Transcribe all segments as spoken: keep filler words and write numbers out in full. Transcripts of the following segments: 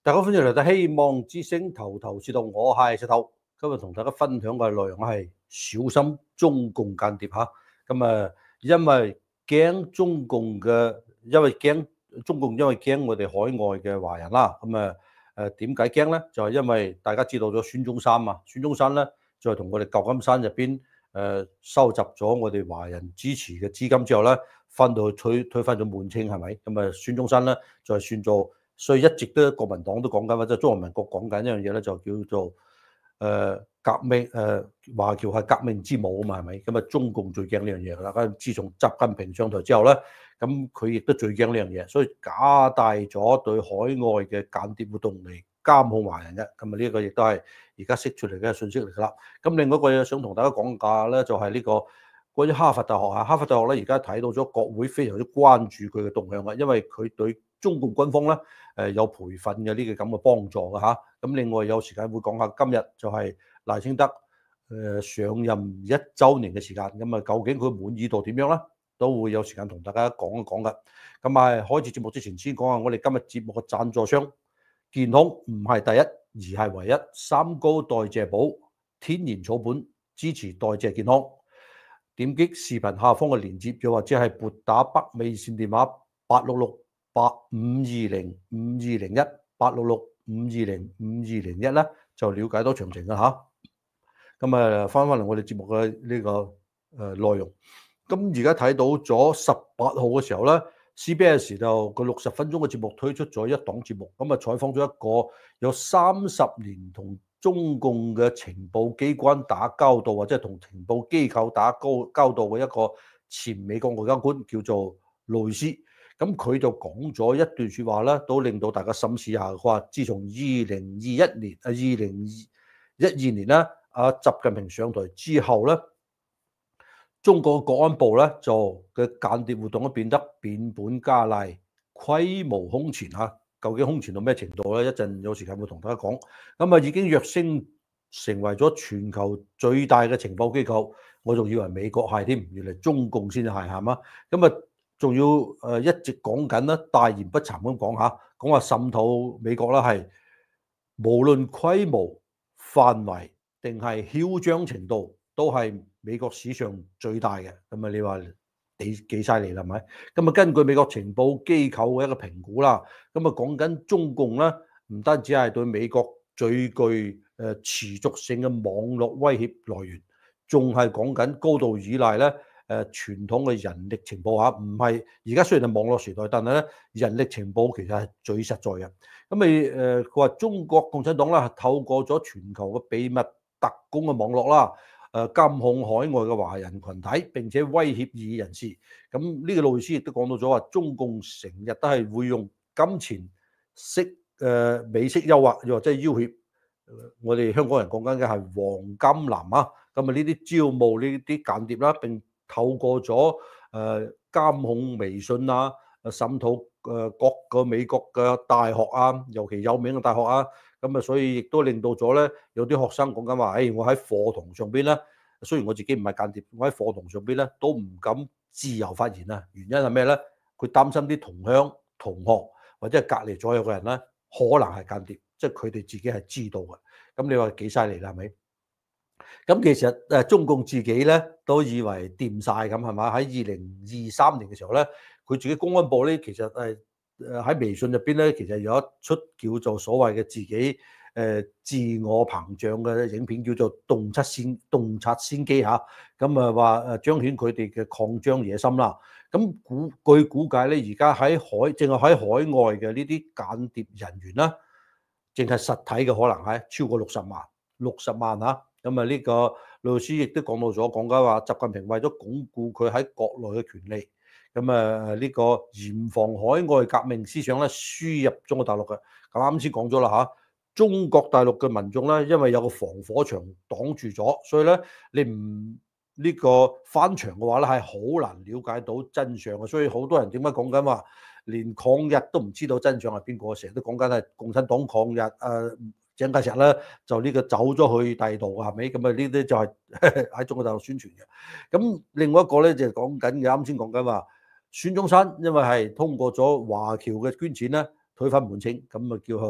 大家歡迎嚟到希望之聲頭頭是道，我係石頭。今日同大家分享嘅內容係小心中共間諜嚇。咁啊，因為驚中共嘅，因為驚中共，因為驚我哋海外嘅華人啦。咁啊誒點解驚咧？就係、是、因為大家知道咗孫中山啊，孫中山咧就係同我哋舊金山入邊誒收集咗我哋華人支持嘅資金之後咧，翻到去推推翻咗滿清係咪？咁啊，孫中山咧就係、是、算做。所以一直都國民黨都講緊，或者中華民國講緊一樣嘢咧，就叫做誒、呃、革命誒、呃、華僑係革命之母啊嘛，係咪？咁啊，中共最驚呢樣嘢啦。咁自從習近平上台之後咧，咁佢亦都最驚呢樣嘢，所以加大咗對海外嘅間諜活動嚟監控華人嘅。咁啊，呢個亦都係而家釋出嚟嘅信息嚟㗎啦。咁另外一個嘢想同大家講下咧，就係、是、呢個關於哈佛大學啊。哈佛大學咧而家睇到咗國會非常之關注佢嘅動向啊，因為佢對中共軍方咧誒有培訓嘅呢個咁嘅幫助嘅嚇。咁另外有時間會講下今日就係賴清德誒上任一週年嘅時間，咁啊究竟佢滿意度點樣咧？都會有時間同大家講一講嘅。咁啊開始節目之前先講下我哋今日節目嘅贊助商，健康唔係第一而係唯一，三高代謝寶天然草本支持代謝健康。點擊視頻下方嘅連結，又或者係撥打北美線電話八六六八五二零五二零一八六六五二零五二零一咧，就了解到詳情嘅嚇。咁啊，翻返嚟我哋節目嘅呢個誒內容。咁而家睇到咗十八號嘅時候咧 ，C B S 就個六十分鐘嘅節目推出咗一檔節目，咁啊採訪咗一個有三十年同中共嘅情報機關打交道，或者係同情報機構打交交道嘅一個前美國外交官，叫做路易斯。咁佢就講咗一段説話咧，都令到大家深思下。佢話：自從二零二一年啊，二零一二年咧，阿習近平上台之後咧，中國國安部咧就嘅間諜活動都變得變本加厲、規模空前嚇。究竟空前到咩程度咧？一陣有時間會同大家講。咁啊，已經躍升成為咗全球最大嘅情報機構。我仲以為美國係添，原嚟中共先係係嘛？咁啊〜仲要誒一直講緊啦，大言不慚咁講下，講話滲透美國啦，係無論規模、範圍定係囂張程度，都係美國史上最大嘅。咁啊，你話幾幾犀利啦？係咪？咁啊，根據美國情報機構嘅一個評估啦，咁啊講緊中共咧，唔單止係對美國最具誒持續性嘅網絡威脅來源，仲係講緊高度依賴咧。誒傳統嘅人力情報嚇，唔係而家雖然係網絡時代，但係咧人力情報其實係最實在嘅。咁咪誒佢話中國共產黨啦，透過咗全球嘅秘密特工嘅網絡啦，誒監控海外嘅華人群體，並且威脅異議人士。咁呢個路易斯亦都講到咗話，中共成日都係會用金錢式誒美式誘惑，又或者係要挾。我哋香港人講緊嘅係黃金藍啊，咁啊呢啲招募呢啲間諜啦，並透過咗誒監控微信啊，滲透誒各個美國嘅大學啊，尤其有名嘅大學啊，咁啊，所以亦都令到咗咧有啲學生講緊話，誒我喺課堂上邊咧，雖然我自己唔係間諜，我喺課堂上邊咧都唔敢自由發言啊。原因係咩咧？佢擔心啲同鄉、同學或者係隔離左右嘅人咧，可能係間諜，即係佢哋自己係知道嘅。咁你話幾犀利啦？係咪？咁其實誒中共自己咧都以為掂晒咁係嘛？喺二零二三年嘅時候咧，佢自己公安部咧其實係誒喺微信入邊咧，其實有一出叫做所謂嘅自己誒、呃、自我膨脹嘅影片，叫做洞察先洞察先機嚇。咁啊話誒彰顯佢哋嘅擴張野心啦。咁估據估計咧，而家喺海淨係喺海外嘅呢啲間諜人員啦，淨係實體嘅可能係超過六十萬，六十萬嚇。咁啊，呢個路易斯亦都講到咗，講緊話習近平為咗鞏固佢喺國內嘅權利，咁啊呢個嚴防海外革命思想咧輸入中國大陸嘅。咁啱先講咗啦嚇，中國大陸嘅民眾咧，因為有個防火牆擋住咗，所以咧你唔呢個翻牆嘅話咧係好難了解到真相嘅。所以好多人點解講緊話連抗日都唔知道真相係邊個？成日都講緊係共產黨抗日誒。蔣介石咧就呢個走咗去第二度係咪？咁啊呢啲就係喺中國大陸宣傳嘅。咁另外一個咧就係講緊嘅，啱先講緊話孫中山因為係通過咗華僑嘅捐錢咧推翻滿清，咁啊叫做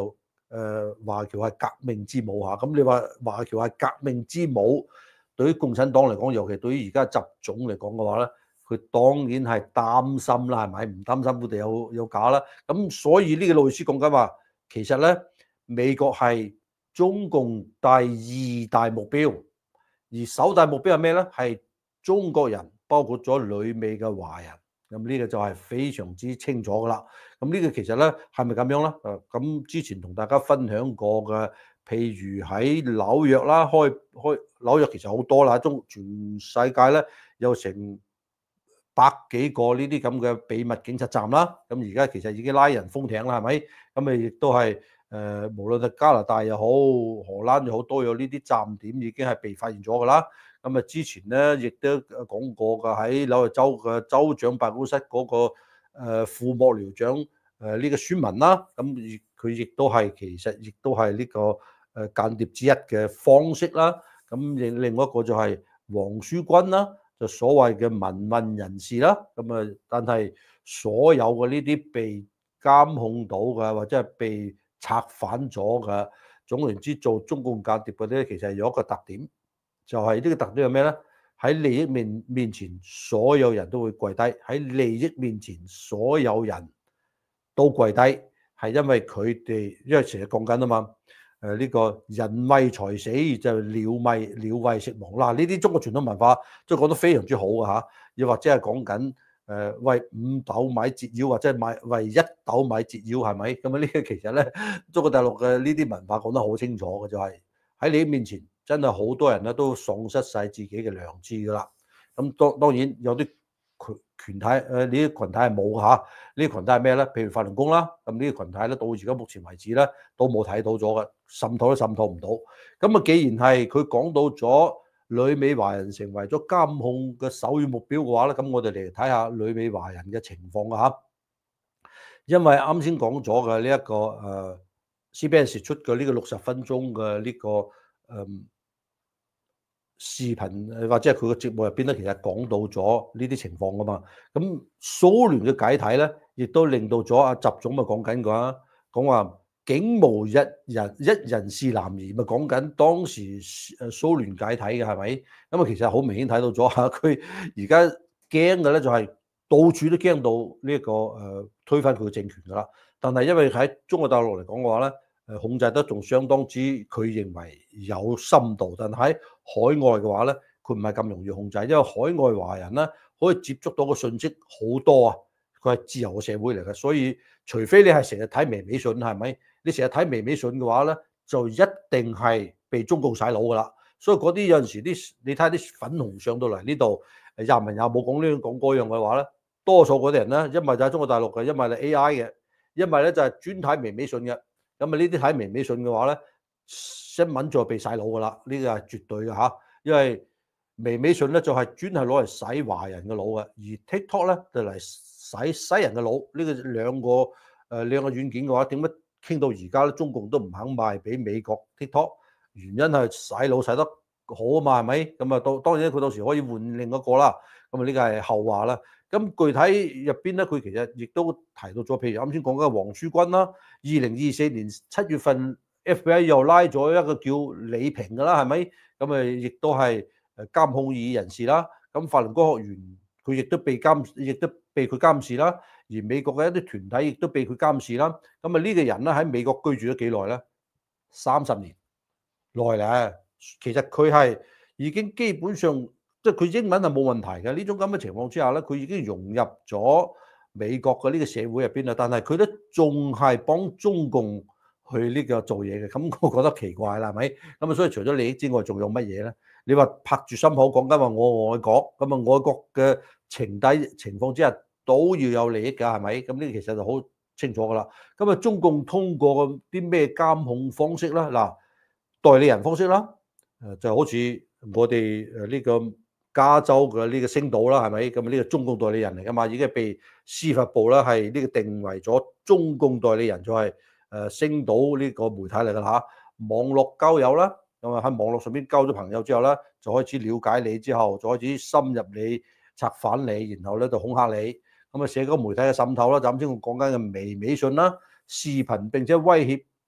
誒華僑係革命之母嚇。咁你話華僑係革命之母，對於共產黨嚟講，尤其對於而家習總嚟講嘅話咧，佢當然係擔心啦，係咪？唔擔心佢哋有有假啦。咁所以呢個老師講緊話，其實咧美國係中共第二大目標，而首大目標係咩咧？係中國人，包括咗旅美嘅華人。咁呢個就係非常之清楚噶啦。咁呢個其實咧係咪咁樣咧？誒，咁之前同大家分享過嘅，譬如喺紐約啦，開開紐約其實好多啦，中全世界咧有成百幾個呢啲咁嘅秘密警察站啦。咁而家其實已經拉人封艇啦，係咪？咁咪亦都係誒，無論係加拿大又好，荷蘭又好，都有呢啲站點已經係被發現咗噶啦。咁啊，之前咧亦都講過㗎，喺紐約州嘅州長辦公室嗰個誒副幕僚長誒呢個孫文啦，咁佢亦都係其實亦都係呢個誒間諜之一嘅方式啦。咁另另外一個就係黃舒君啦，就所謂嘅民運人士啦。咁啊，但係所有嘅呢啲被監控到嘅或者係被策反咗嘅，總言之做中共間諜嗰啲，其實係有一個特點。就係呢個特點係咩咧？喺利益面面前，所有人都會跪低；喺利益面前，所有人都跪低，係因為佢哋，因為成日講緊啊嘛。誒呢個人為財死就鳥為鳥為食亡啦。呢啲中國傳統文化都講得非常之好嘅嚇。又或者係講緊誒為五斗米折腰，或者係買為一斗米折腰，係咪？咁啊呢個其實咧，中國大陸嘅呢啲文化講得好清楚嘅，就係喺利益面前。真係好多人咧都喪失晒自己嘅良知㗎啦。咁當當然有啲權權體誒呢啲羣體係冇嘅嚇。呢啲羣體係咩咧？譬如法輪功啦。咁呢啲羣體咧到而家目前為止咧都冇睇到咗嘅，滲透都滲透唔到。咁啊，既然係佢講到咗旅美華人成為咗監控嘅首要目標嘅話咧，咁我哋嚟睇下旅美華人嘅情況啊嚇。因為啱先講咗嘅呢一個誒 C B S 出嘅呢個六十分鐘嘅呢個誒。嗯視頻或者係佢個節目入邊咧，其實講到咗呢啲情況噶嘛。咁蘇聯嘅解體咧，亦都令到咗阿習總咪講緊㗎，講話竟無一人一人是男兒，咪講緊當時誒蘇聯解體嘅係咪？咁啊，其實好明顯睇到咗嚇，佢而家驚嘅咧就係到處都驚到呢一個誒推翻佢嘅政權㗎啦。但係因為喺中國大陸嚟講嘅話咧，誒控制得仲相當之，佢認為有深度，但喺海外嘅話咧，佢唔係咁容易控制，因為海外華人咧可以接觸到嘅信息好多啊，佢係自由嘅社會嚟嘅，所以除非你係成日睇微微信，係咪？你成日睇微微信嘅話咧，就一定係被中共洗腦噶啦。所以嗰啲有陣時啲，你睇下啲粉紅上到嚟呢度，誒廿文廿武講呢樣講嗰樣嘅話咧，多數嗰啲人咧，一係就係中國大陸嘅，一係係 A I 嘅，一係咧就係專睇微微信嘅。咁啊，呢啲睇微微信嘅話咧，新聞就被洗腦噶啦，呢個係絕對嘅嚇。因為微微信咧就係專係攞嚟洗華人嘅腦嘅，而 TikTok 咧就嚟洗西人嘅腦。呢個兩個誒兩個軟件嘅話，點解傾到而家咧，中共都唔肯賣俾美國 TikTok？原因係洗腦洗得好啊嘛，係咪？咁啊，到當然佢到時可以換另一個啦。咁啊，呢個係後話啦。咁具體入邊咧，佢其實亦都提到咗，譬如啱先講緊嘅黃舒君啦，二零二四年七月份 F B I 又拉咗一個叫李平嘅啦，係咪？咁啊，亦都係誒監控異議人士啦。咁法輪功學員佢亦都被監，亦都被佢監視啦。而美國嘅一啲團體亦都被佢監視啦。咁啊，呢個人咧喺美國居住咗幾耐咧？三十年耐咧。其實佢係已經基本上。即係佢英文係冇問題嘅，呢種咁嘅情況之下咧，佢已經融入咗美國嘅呢個社會入邊啦。但係佢都仲係幫中共去呢個做嘢嘅，咁我覺得奇怪啦，係咪？咁啊，所以除咗利益之外，仲有乜嘢咧？你話拍住心口講緊話我愛國，咁啊愛國嘅情底情況之下都要有利益㗎，係咪？咁呢個其實就好清楚㗎啦。咁啊，中共通過啲咩監控方式啦？嗱，代理人方式啦，誒就好似我哋誒呢個。加州嘅呢個星島啦，係咪？咁呢個中共代理人嚟㗎嘛，已經被司法部啦係呢個定為咗中共代理人，就係誒星島呢個媒體嚟㗎嚇。網絡交友啦，咁啊喺網絡上邊交咗朋友之後咧，就開始了解你之後，就開始深入你、策反你，然後咧就恐嚇你。咁啊社交媒體嘅滲透啦，就啱先我講緊嘅微微信啦、視頻並且威脅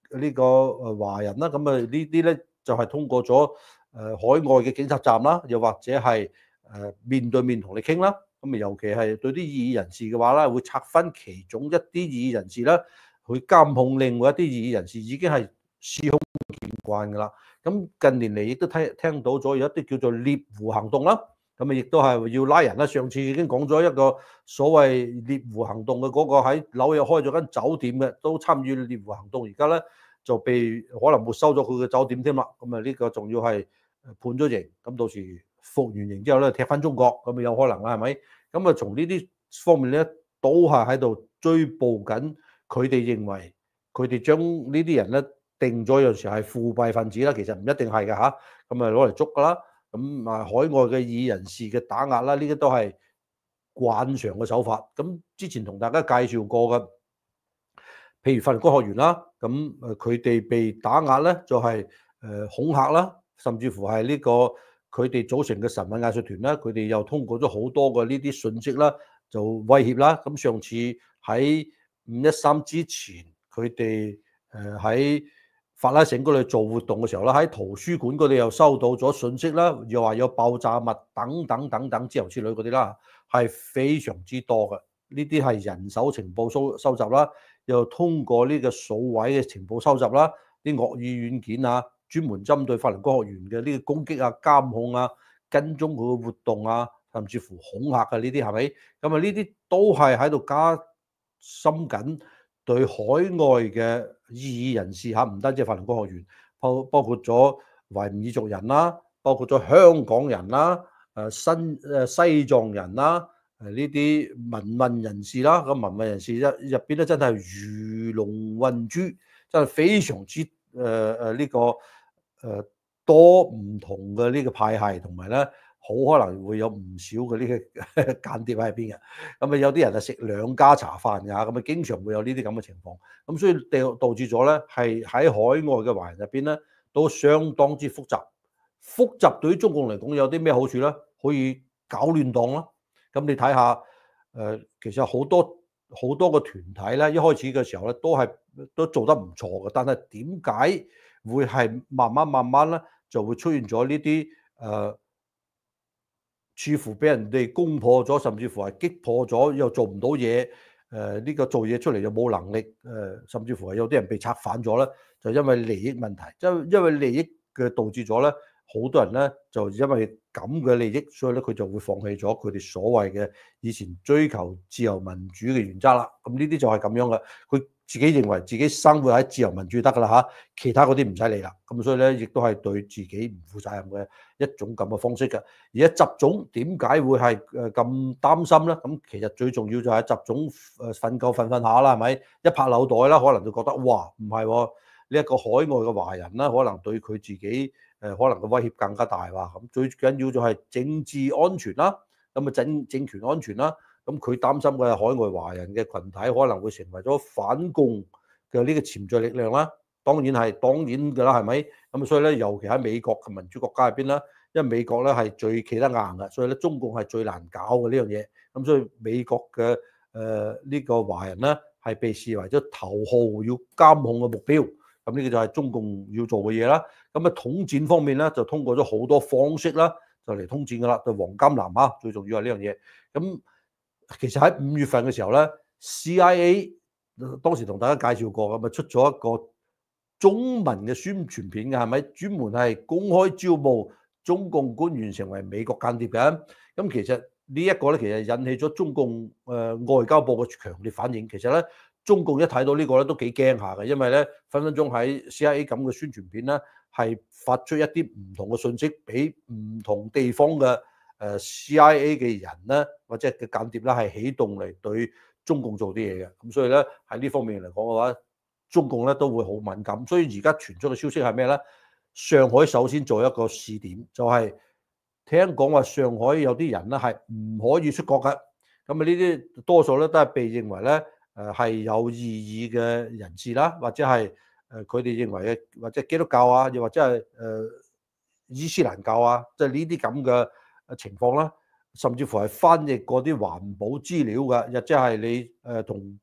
呢個誒華人啦，咁啊呢啲咧就係通過咗誒海外嘅警察站啦，又或者係誒面對面同你傾啦。咁啊，尤其係對啲異議人士嘅話咧，會拆分其中一啲異議人士咧，去監控另外一啲異議人士，已經係司空見慣㗎啦。咁近年嚟亦都聽聽到咗有一啲叫做獵狐行動啦。咁啊，亦都係要拉人啦。上次已經講咗一個所謂獵狐行動嘅嗰個喺紐約開咗間酒店嘅，都參與獵狐行動，而家咧就被可能沒收咗佢嘅酒店添啦。咁啊，呢個仲要係判咗刑，咁到時服完刑之後咧踢翻中國，咁啊有可能啦，係咪？咁啊，從呢啲方面咧，都係喺度追捕緊佢哋，認為佢哋將呢啲人咧定咗有時係腐敗分子啦，其實唔一定係嘅嚇。咁啊攞嚟捉㗎啦。咁啊，海外嘅異議人士嘅打壓啦，呢啲都係慣常嘅手法。咁之前同大家介紹過嘅，譬如法輪功學員啦，咁誒佢哋被打壓咧，就係誒恐嚇啦，甚至乎係呢個佢哋組成嘅神韻藝術團啦，佢哋又通過咗好多嘅呢啲訊息啦，就威脅啦。咁上次喺五一三之前，佢哋誒喺法拉盛嗰度做活動嘅時候啦，喺圖書館嗰度又收到咗信息啦，又話有爆炸物等等等等之後之類嗰啲啦，係非常之多嘅。呢啲係人手情報收收集啦，又通過呢個數位嘅情報收集啦，啲惡意軟件啊，專門針對法輪功學員嘅呢個攻擊啊、監控啊、跟蹤佢嘅活動啊，甚至乎恐嚇啊，呢啲係咪？咁啊，呢啲都係喺度加深緊對海外嘅異議人士嚇，唔單止係法輪功學員，包包括咗維吾爾族人啦，包括咗香港人啦，誒新誒西藏人啦，誒呢啲民運人士啦，咁民運人士一入邊咧真係魚龍混珠，真係非常之誒誒呢個誒、呃、多唔同嘅呢個派系，同埋咧。好可能會有唔少嘅呢個間諜喺入邊嘅，咁啊有啲人係食兩家茶飯㗎，咁啊經常會有呢啲咁嘅情況，咁所以導導致咗咧係喺海外嘅華人入邊咧都相當之複雜。複雜對於中共嚟講有啲咩好處咧？可以搞亂黨啦。咁你睇下誒，其實好多好多個團體咧，一開始嘅時候咧都係都做得唔錯嘅，但係點解會係慢慢慢慢咧就會出現咗呢啲誒？呃似乎俾人哋攻破咗，甚至乎係擊破咗，又做唔到嘢。誒、呃、呢、這個做嘢出嚟又冇能力。誒、呃、甚至乎係有啲人被策反咗咧，就因為利益問題，即係因為利益嘅導致咗咧，好多人咧就因為咁嘅利益，所以咧佢就會放棄咗佢哋所謂嘅以前追求自由民主嘅原則啦。咁呢啲就係咁樣嘅，佢自己認為自己生活喺自由民主得㗎啦嚇，其他嗰啲唔使理啦。咁所以咧，亦都係對自己唔負責任嘅一種咁嘅方式嘅。而家習總點解會係誒咁擔心咧？咁其實最重要就係習總誒瞓覺瞓瞓下啦，係咪一拍腦袋啦？可能就覺得哇，唔係喎，呢一個海外嘅華人啦，可能對佢自己誒可能嘅威脅更加大哇。咁最緊要就係政治安全啦，咁啊政政權安全啦。咁佢擔心嘅係海外華人嘅群體可能會成為咗反共嘅呢個潛在力量啦。當然係當然㗎啦，係咪？咁所以咧，尤其喺美國嘅民主國家入邊啦，因為美國咧係最企得硬嘅，所以咧中共係最難搞嘅呢樣嘢。咁所以美國嘅誒呢個華人咧係被視為咗頭號要監控嘅目標。咁呢個就係中共要做嘅嘢啦。咁啊統戰方面咧就通過咗好多方式啦，就嚟統戰㗎啦。就黃金藍嚇，最重要係呢樣嘢。咁其實喺五月份嘅時候咧 ，C I A 當時同大家介紹過，咁啊出咗一個中文嘅宣傳片嘅，係咪專門係公開招募中共官員成為美國間諜嘅？咁其實呢一個咧，其實引起咗中共誒外交部嘅強烈反應。其實咧，中共一睇到呢個咧都幾驚下嘅，因為咧分分鐘喺 C I A 咁嘅宣傳片咧，係發出一啲唔同嘅信息俾唔同地方嘅。誒 C I A 嘅人咧，或者嘅間諜咧，係起動嚟對中共做啲嘢嘅。咁所以咧喺呢方面嚟講嘅話，中共咧都會好敏感。所以而家傳出嘅消息係咩咧？上海首先做一個試點，就係聽講話上海有啲人咧係唔可以出國嘅。咁啊呢啲多數咧都係被認為咧誒係有異議嘅人士啦，或者係誒佢哋認為嘅或者基督教啊，又或者係誒伊斯蘭教啊，即係呢啲咁嘅。情況啦，甚至乎係翻譯過啲環保資料㗎，亦即係你誒同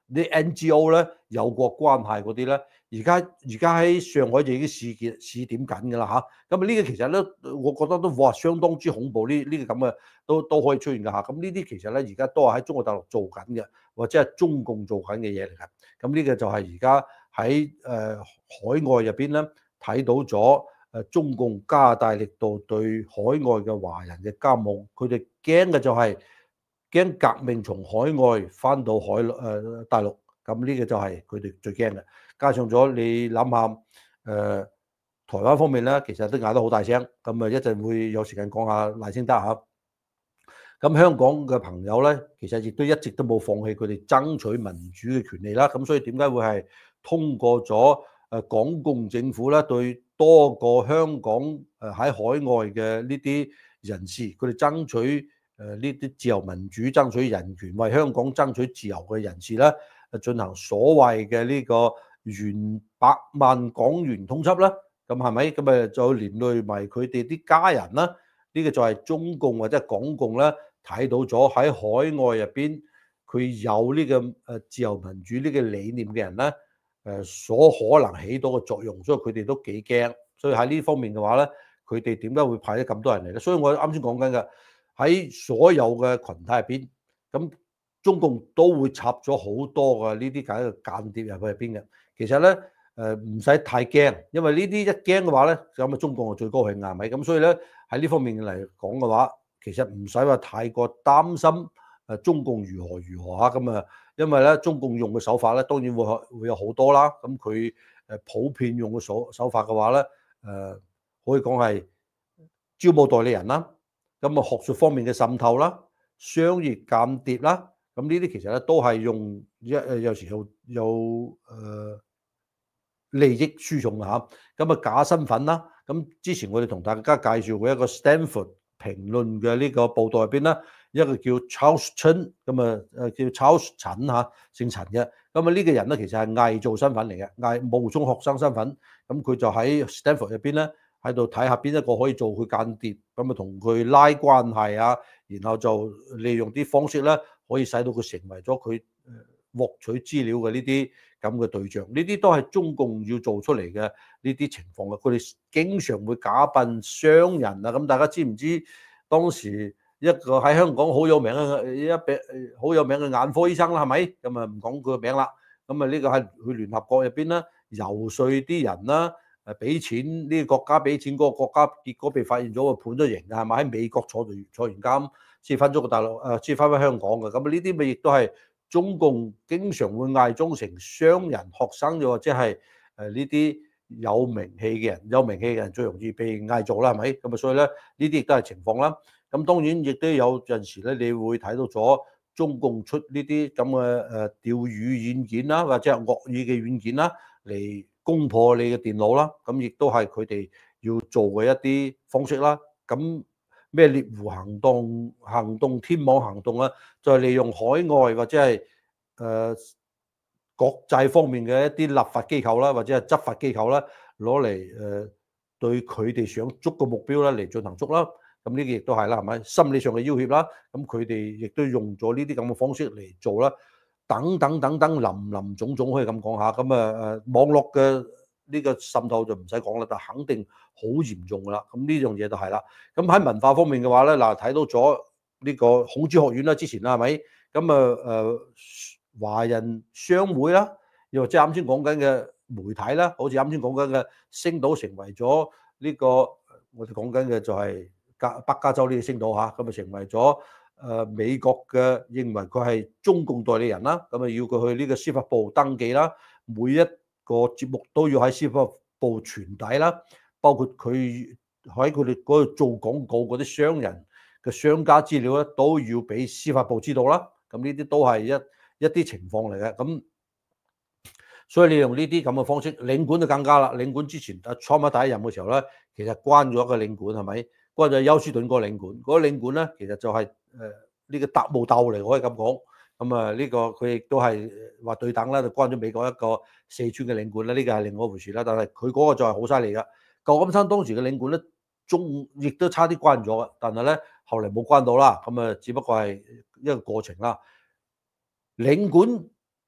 啲 N G O 咧有國關係嗰啲咧，而家而家喺上海就已經試檢試點緊㗎啦嚇。咁啊呢個其實咧，我覺得都哇相當之恐怖，呢呢個咁嘅都都可以出現㗎嚇。咁呢啲其實咧而家都係喺中國大陸做緊嘅，或者係中共做緊嘅嘢嚟㗎。咁呢個就係而家喺誒海外入邊咧睇到咗誒中共加大力度對海外嘅華人嘅監控，佢哋驚嘅就係、是。驚革命從海外翻到海誒、呃、大陸，咁呢個就係佢哋最驚嘅。加上咗你諗下誒台灣方面咧，其實都嗌得好大聲，咁啊一陣會有時間講下賴清德嚇。咁香港嘅朋友咧，其實亦都一直都冇放棄佢哋爭取民主嘅權利啦。咁所以點解會係通過咗誒港共政府咧對多個香港誒喺海外嘅呢啲人士，佢哋爭取誒呢啲自由民主、爭取人權、為香港爭取自由嘅人士咧，進行所謂嘅呢個原百萬港元通緝啦。咁係咪？咁誒就連累埋佢哋啲家人啦。呢個就係中共或者港共咧睇到咗喺海外入邊，佢有呢個誒自由民主呢個理念嘅人咧，誒所可能起到嘅作用，所以佢哋都幾驚。所以喺呢方面嘅話咧，佢哋點解會派咗咁多人嚟咧？所以我啱先講緊嘅。喺所有嘅群體入邊，咁中共都會插咗好多嘅呢啲咁嘅間諜入去入邊嘅。其實咧，誒唔使太驚，因為呢啲一驚嘅話咧，咁啊中共就最高興係咪？咁所以咧喺呢方面嚟講嘅話，其實唔使話太過擔心誒中共如何如何嚇咁啊，因為咧中共用嘅手法咧當然會會有好多啦。咁佢誒普遍用嘅手手法嘅話咧，誒可以講係招募代理人啦。咁啊，學術方面嘅滲透啦，商業間諜啦，咁呢啲其實咧都係用一誒有時有有誒、呃、利益輸送嘅嚇。咁啊假身份啦，咁之前我哋同大家介紹過一個 Stanford 評論嘅呢個報道入邊啦，一個叫 Charles Chen，咁啊誒叫 Charles 陳嚇，姓陳嘅。咁啊呢個人咧其實係偽造身份嚟嘅，偽冒充學生身份。咁佢就喺 Stanford 入邊咧。喺度睇下邊一個可以做佢間諜，咁啊同佢拉關係啊，然後就利用啲方式咧，可以使到佢成為咗佢誒獲取資料嘅呢啲咁嘅對象。呢啲都係中共要做出嚟嘅呢啲情況嘅。佢哋經常會假扮商人啊，咁大家知唔知當時一個喺香港好有名嘅一筆好有名嘅眼科醫生啦，係咪？咁啊唔講佢個名啦。咁啊呢個係去聯合國入邊咧遊說啲人啦。誒俾錢呢個國家俾錢嗰個國家，結果被發現咗，判咗刑㗎，係咪喺美國坐住坐完監先翻咗個大陸誒，先翻返香港嘅？咁啊呢啲咪亦都係中共經常會偽裝成商人、學生，又或者係誒呢啲有名氣嘅人，有名氣嘅人最容易被偽造啦，係咪？咁啊所以咧呢啲亦都係情況啦。咁當然亦都有陣時咧，你會睇到咗中共出呢啲咁嘅誒釣魚軟件啦，或者係惡意嘅軟件啦嚟攻破你嘅電腦啦，咁亦都係佢哋要做嘅一啲方式啦。咁咩獵狐行動、行動天網行動啊，就係利用海外或者係誒國際方面嘅一啲立法機構啦，或者係執法機構啦，攞嚟誒對佢哋想捉嘅目標咧嚟進行捉啦。咁呢個亦都係啦，係咪心理上嘅要挾啦？咁佢哋亦都用咗呢啲咁嘅方式嚟做啦。等等等等，林林總總可以咁講下，咁啊誒網絡嘅呢個滲透就唔使講啦，但肯定好嚴重噶啦。咁呢樣嘢就係啦。咁喺文化方面嘅話咧，嗱睇到咗呢個孔子學院啦，之前啦係咪？咁啊誒華人商會啦，又或者啱先講緊嘅媒體啦，好似啱先講緊嘅星島成為咗呢個我哋講緊嘅就係加北加州呢個星島嚇，咁啊成為咗。誒美國嘅認為佢係中共代理人啦，咁啊要佢去呢個司法部登記啦，每一個節目都要喺司法部傳遞啦，包括佢喺佢哋嗰度做廣告嗰啲商人嘅商家資料咧，都要俾司法部知道啦。咁呢啲都係一一啲情況嚟嘅。咁所以你用呢啲咁嘅方式，領館就更加啦。領館之前阿川普第一任嘅時候咧，其實關咗個領館係咪？關咗休斯頓嗰個領館，嗰、那個領館咧其實就係誒呢個特務鬥嚟，可以咁講。咁啊呢個佢亦都係話對等啦，就關咗美國一個四川嘅領館啦，呢、這個係另外一回事啦。但係佢嗰個就係好犀利噶。舊金山當時嘅領館咧，中亦都差啲關咗嘅，但係咧後嚟冇關到啦。咁啊，只不過係一個過程啦。領館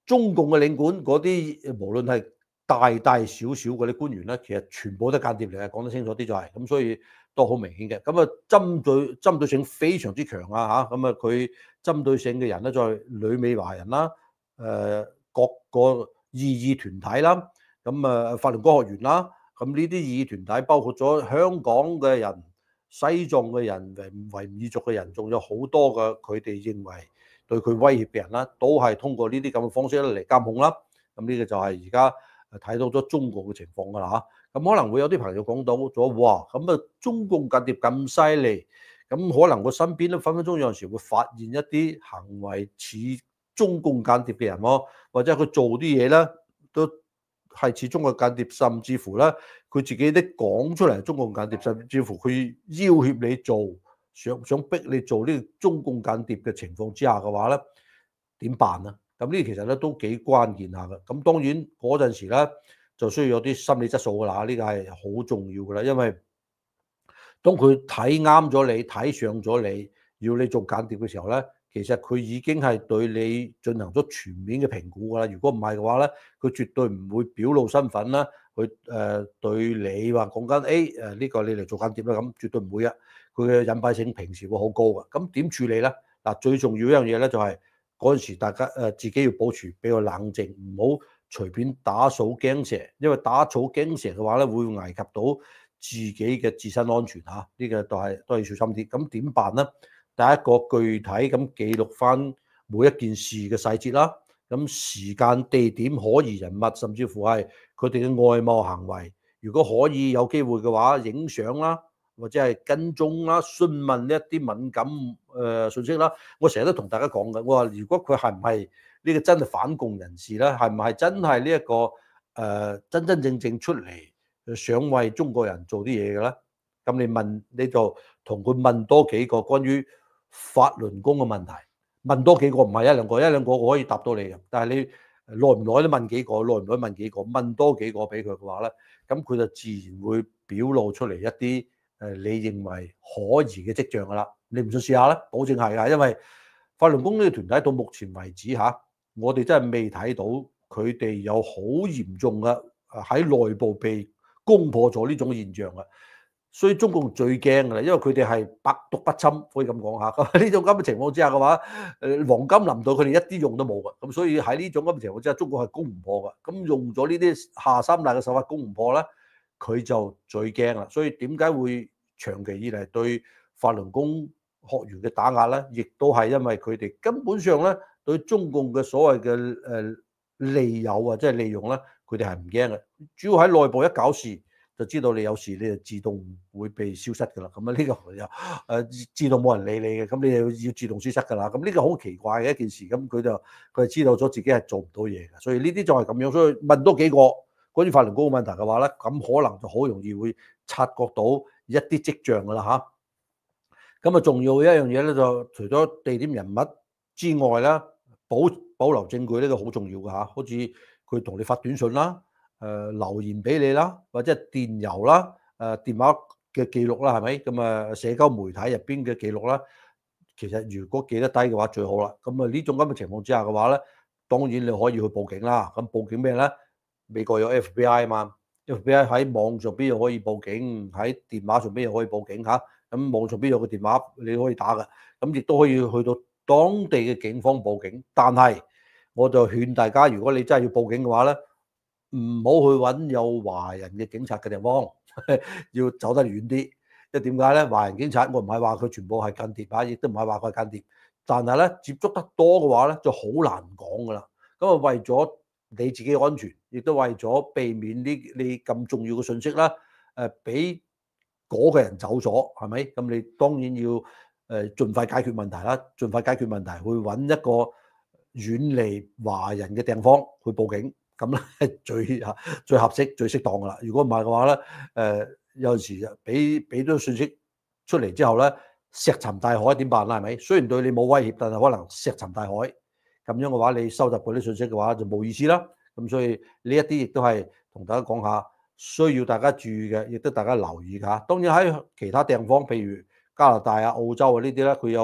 中共嘅領館嗰啲，無論係大大小小嗰啲官員咧，其實全部都係間諜嚟嘅，講得清楚啲就係、是、咁，所以都好明顯嘅。咁啊，針對針對性非常之強啊嚇，咁啊佢針對性嘅人咧，就係旅美華人啦，誒、呃、各個異議團體啦，咁啊法輪功學員啦，咁呢啲異議團體包括咗香港嘅人、西藏嘅人、維維吾爾族嘅人，仲有好多嘅佢哋認為對佢威脅嘅人啦，都係通過呢啲咁嘅方式嚟監控啦。咁呢個就係而家睇到咗中共嘅情況㗎啦嚇。咁可能會有啲朋友講到咗，哇！咁啊中共間諜咁犀利，咁可能我身邊都分分鐘有陣時會發現一啲行為似中共間諜嘅人喎，或者佢做啲嘢咧都係似中國間諜，甚至乎咧佢自己都講出嚟係中共間諜，甚至乎佢要挾你做，想想逼你做呢個中共間諜嘅情況之下嘅話咧，點辦啊？咁呢其實咧都幾關鍵下嘅。咁當然嗰陣時咧就需要有啲心理質素㗎啦，呢個係好重要㗎啦，因為當佢睇啱咗你，睇上咗你，要你做間諜嘅時候咧，其實佢已經係對你進行咗全面嘅評估㗎啦。如果唔係嘅話咧，佢絕對唔會表露身份啦，佢誒對你話講緊誒誒呢個你嚟做間諜啦，咁絕對唔會啊。佢嘅隱蔽性平時會好高㗎。咁點處理咧？嗱，最重要一樣嘢咧就係嗰陣時大家誒自己要保持比較冷靜，唔好隨便打草驚蛇，因為打草驚蛇嘅話咧會危及到自己嘅自身安全嚇，呢個都係都要小心啲。咁點辦咧？第一個具體咁記錄翻每一件事嘅細節啦，咁時間、地點、可疑人物，甚至乎係佢哋嘅外貌行為。如果可以有機會嘅話，影相啦，或者係跟蹤啦、詢問呢一啲敏感誒信息啦。我成日都同大家講嘅，我話如果佢係唔係呢個真係反共人士咧，係唔係真係呢一個誒、呃、真真正正出嚟想為中國人做啲嘢嘅咧？咁你問你就同佢問多幾個關於法輪功嘅問題，問多幾個，唔係一兩個，一兩個我可以答到你嘅。但係你耐唔耐都問幾個，耐唔耐問幾個，問多幾個俾佢嘅話咧，咁佢就自然會表露出嚟一啲誒你認為可疑嘅跡象㗎啦。你唔信試下咧，保證係㗎，因為法輪功呢個團體到目前為止嚇，我哋真係未睇到佢哋有好嚴重嘅喺內部被攻破咗呢種現象啊。所以中共最驚㗎啦，因為佢哋係百毒不侵，可以咁講下。咁呢種咁嘅情況之下嘅話，誒黃金臨到佢哋一啲用都冇㗎。咁所以喺呢種咁嘅情況之下，中國係攻唔破㗎。咁用咗呢啲下三濫嘅手法攻唔破咧，佢就最驚啦。所以點解會長期以嚟對法輪功學員嘅打壓咧，亦都係因為佢哋根本上咧對中共嘅所謂嘅誒利誘啊，即係利用咧，佢哋係唔驚嘅。主要喺內部一搞事，就知道你有事，你就自動會被消失㗎啦。咁啊，呢個又誒自動冇人理你嘅，咁你又要自動消失㗎啦。咁呢個好奇怪嘅一件事，咁佢就佢係知道咗自己係做唔到嘢嘅，所以呢啲就係咁樣。所以問多幾個關於法輪功嘅問題嘅話咧，咁可能就好容易會察覺到一啲跡象㗎啦嚇。咁啊，重要一樣嘢咧，就除咗地點人物之外咧，保保留證據呢個好重要㗎嚇。好似佢同你發短信啦。誒、呃、留言俾你啦，或者電郵啦，誒、呃、電話嘅記錄啦，係咪？咁啊，社交媒體入邊嘅記錄啦，其實如果記得低嘅話最好啦。咁啊，呢種咁嘅情況之下嘅話咧，當然你可以去報警啦。咁報警咩咧？美國有 F B I 啊嘛，F B I 喺網上邊又可以報警，喺電話上邊又可以報警嚇。咁網上邊有個電話你可以打嘅，咁亦都可以去到當地嘅警方報警。但係我就勸大家，如果你真係要報警嘅話咧，唔好去揾有華人嘅警察嘅地方，要走得遠啲。因為點解咧？華人警察我唔係話佢全部係間諜啊，亦都唔係話佢係間諜。但係咧，接觸得多嘅話咧，就好難講噶啦。咁啊，為咗你自己安全，亦都為咗避免呢你咁重要嘅信息啦，誒俾嗰個人走咗，係咪？咁你當然要誒盡快解決問題啦，盡快解決問題，去揾一個遠離華人嘅地方去報警。咁咧係最合最合適、最適當噶啦。如果唔係嘅話咧，誒、呃、有陣時就俾俾咗信息出嚟之後咧，石沉大海點辦啦？係咪？雖然對你冇威脅，但係可能石沉大海。咁樣嘅話，你收集嗰啲信息嘅話就冇意思啦。咁所以呢一啲亦都係同大家講下，需要大家注意嘅，亦都大家留意下。當然喺其他地方，譬如加拿大啊、澳洲啊呢啲咧，佢有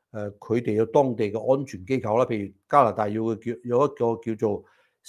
誒佢哋有當地嘅安全機構啦，譬如加拿大要嘅叫有一個叫做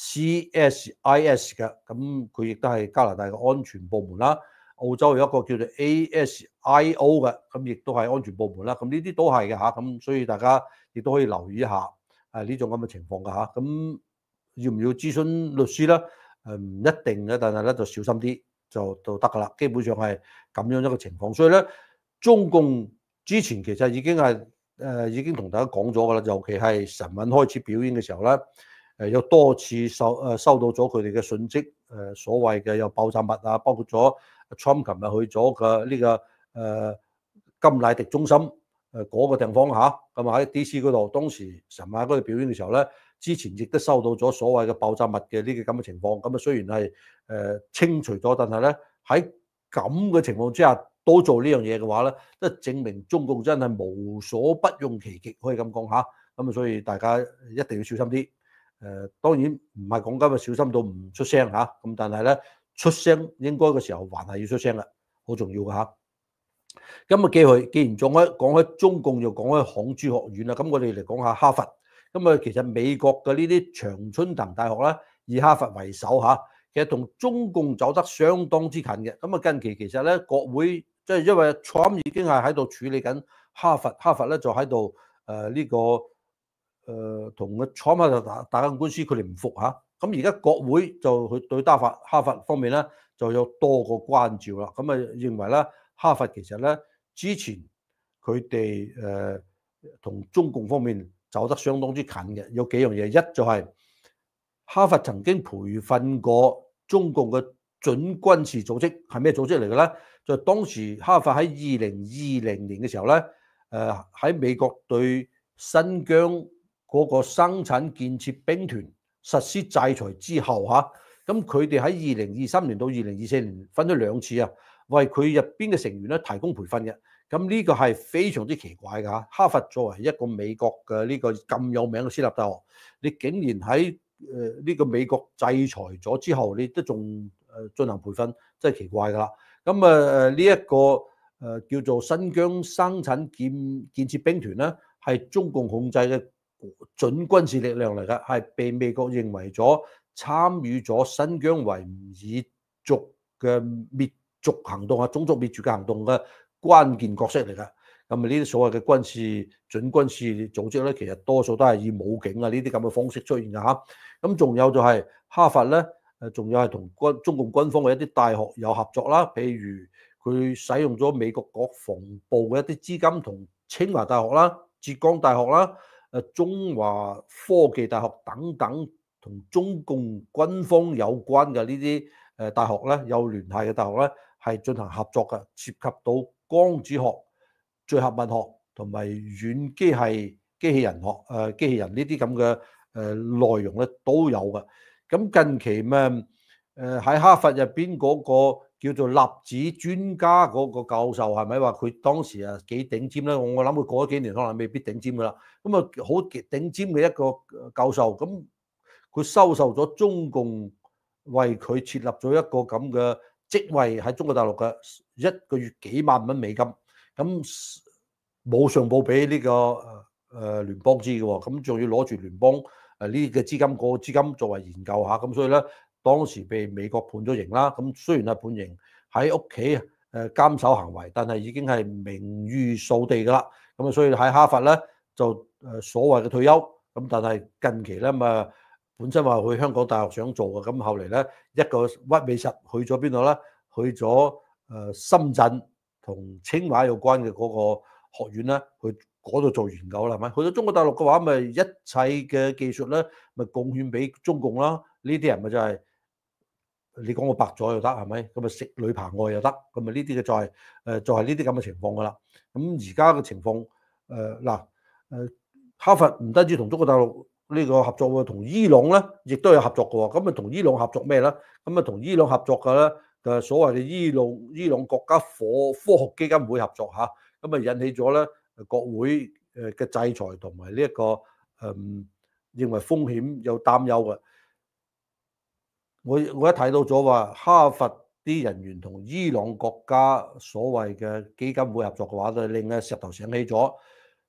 C S I S 嘅，咁佢亦都係加拿大嘅安全部門啦。澳洲有一個叫做 A S I O 嘅，咁亦都係安全部門啦。咁呢啲都係嘅嚇，咁所以大家亦都可以留意一下誒呢種咁嘅情況㗎嚇。咁要唔要諮詢律師咧？誒唔一定嘅，但係咧就小心啲就就得㗎啦。基本上係咁樣一個情況，所以咧中共之前其實已經係誒、呃、已經同大家講咗㗎啦，尤其係晨運開始表演嘅時候咧，誒、呃、有多次收誒收到咗佢哋嘅訊息，誒、呃、所謂嘅有爆炸物啊，包括咗 Trump 琴日去咗嘅呢個誒、呃、甘迺迪中心誒嗰、呃那個地方嚇，咁啊喺 D C 嗰度，當時晨運嗰度表演嘅時候咧。之前亦都收到咗所謂嘅爆炸物嘅呢個咁嘅情況，咁啊雖然係誒、呃、清除咗，但係咧喺咁嘅情況之下都做呢樣嘢嘅話咧，都證明中共真係無所不用其極，可以咁講嚇。咁啊，所以大家一定要小心啲。誒、呃，當然唔係講緊小心到唔出聲嚇，咁、啊、但係咧出聲應該嘅時候還係要出聲嘅，好重要嘅嚇。咁啊，既係既然講開講開中共，又講開港珠學院啦，咁我哋嚟講下哈佛。咁啊，其實美國嘅呢啲長春藤大學咧，以哈佛為首嚇，其實同中共走得相當之近嘅。咁啊，近期其實咧，國會即係因為 Trump 已經係喺度處理緊哈佛，哈佛咧就喺度誒呢個誒同個 Trump 喺度打打緊官司，佢哋唔服嚇。咁而家國會就去對哈佛哈佛方面咧就有多個關照啦。咁啊，認為咧哈佛其實咧之前佢哋誒同中共方面走得相當之近嘅，有幾樣嘢，一就係哈佛曾經培訓過中共嘅準軍事組織，係咩組織嚟嘅咧？就係當時哈佛喺二零二零年嘅時候咧，誒喺美國對新疆嗰個生產建設兵團實施制裁之後嚇，咁佢哋喺二零二三年到二零二四年分咗兩次啊，為佢入邊嘅成員咧提供培訓嘅。咁呢個係非常之奇怪㗎嚇！哈佛作為一個美國嘅呢個咁有名嘅私立大學，你竟然喺誒呢個美國制裁咗之後，你都仲誒進行培訓，真係奇怪㗎啦！咁啊誒呢一個誒叫做新疆生產建建設兵團咧，係中共控制嘅準軍事力量嚟㗎，係被美國認為咗參與咗新疆維吾爾族嘅滅族行動啊，種族滅絕嘅行動嘅關鍵角色嚟㗎，咁啊呢啲所謂嘅軍事準軍事組織咧，其實多數都係以武警啊呢啲咁嘅方式出現㗎嚇。咁仲有就係哈佛咧，誒仲有係同軍中共軍方嘅一啲大學有合作啦，譬如佢使用咗美國國防部嘅一啲資金，同清華大學啦、浙江大學啦、誒中華科技大學等等同中共軍方有關嘅呢啲誒大學咧，有聯繫嘅大學咧，係進行合作嘅，涉及到光子學、聚合物學同埋軟機械機器人學誒、呃、機器人呢啲咁嘅誒內容咧都有嘅。咁近期咩誒喺哈佛入邊嗰個叫做粒子專家嗰個教授係咪話佢當時啊幾頂尖咧？我我諗佢過咗幾年可能未必頂尖噶啦。咁啊好頂尖嘅一個教授，咁佢收受咗中共為佢設立咗一個咁嘅職位喺中國大陸嘅一個月幾萬蚊美金，咁冇上報俾呢個誒誒聯邦知嘅喎，咁仲要攞住聯邦誒呢嘅資金，個資金作為研究下，咁所以咧當時被美國判咗刑啦。咁雖然係判刑喺屋企誒監守行為，但係已經係名譽掃地㗎啦。咁啊，所以喺哈佛咧就誒所謂嘅退休，咁但係近期咧嘛。本身話去香港大學想做嘅，咁後嚟咧一個屈尾實去咗邊度咧？去咗誒深圳同清華有關嘅嗰個學院咧，去嗰度做研究啦，係咪？去咗中國大陸嘅話，咪一切嘅技術咧，咪貢獻俾中共啦。呢啲人咪就係、是、你講我白咗又得，係咪？咁啊食女扒外又得，咁啊呢啲嘅就係、是、誒就係呢啲咁嘅情況噶啦。咁而家嘅情況誒嗱誒，哈佛唔單止同中國大陸。呢個合作喎，同伊朗咧，亦都有合作嘅喎。咁啊，同伊朗合作咩咧？咁啊，同伊朗合作嘅咧，就所謂嘅伊朗伊朗國家科科學基金會合作嚇。咁啊，引起咗咧國會誒嘅制裁同埋呢一個誒、嗯、認為風險有擔憂嘅。我我一睇到咗話哈佛啲人員同伊朗國家所謂嘅基金會合作嘅話，就令啊石頭醒起咗。